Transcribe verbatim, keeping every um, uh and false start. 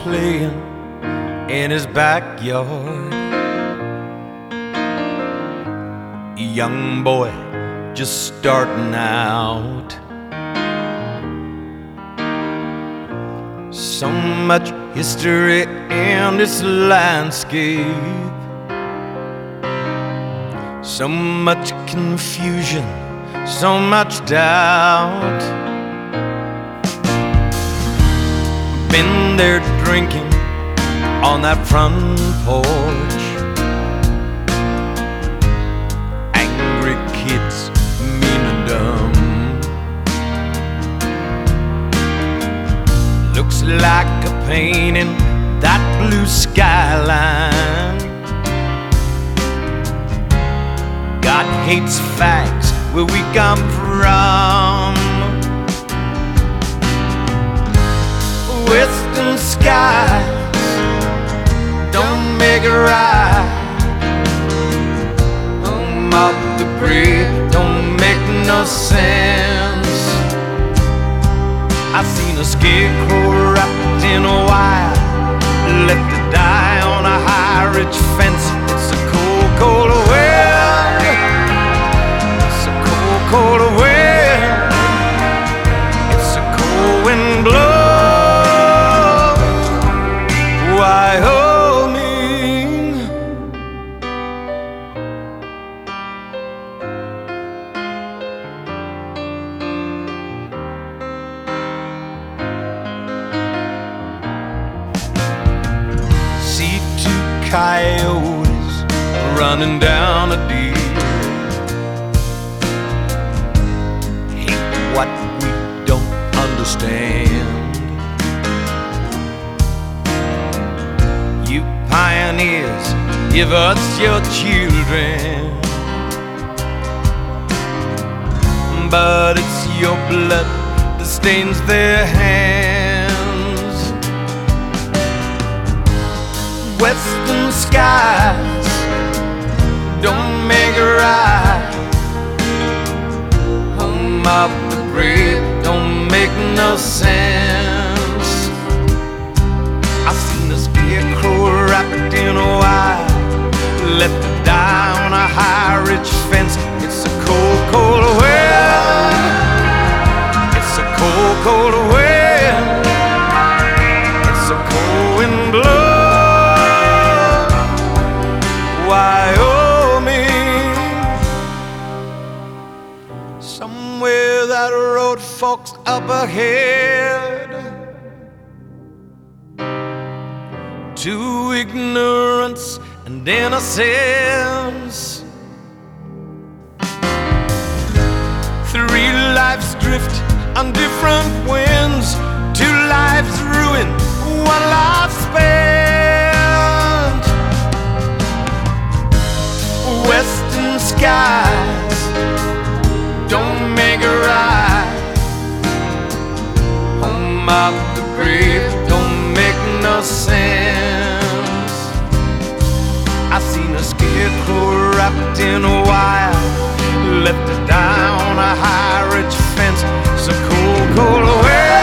playing in his backyard. A young boy just starting out. So much history in this landscape, so much confusion, so much doubt. Been there drinking on that front porch, angry kids, mean and dumb. Looks like a painting, that blue skyline. God hates facts where we come from. Western skies don't make it right. Home of the brave don't make no sense. I seen a scarecrow wrapped in a wire, left to die on a high ridge fence. It's a cold, cold wind. It's a cold, cold wind. It's a cold wind blow. Wyoming. See two coyotes running down a deer. Hate what we don't understand. You pioneers, give us your children, but it's your blood that stains their hands. Western skies don't make it right. Home of the brave don't make no sense. I seen a scarecrow wrapped in a wire, left to die on a high ridge fence. It's a cold, cold wind. It's a cold, cold wind. It's a cold wind blow. Wyoming. Somewhere that road forks up ahead to ignorance and innocence. Three lives drift on different winds, two lives ruined, one life spent. Western skies don't make it right. Home of the brave don't make no sense. I seen a scarecrow wrapped in a wire, left to die on a high ridge fence. It's a cold, cold wind.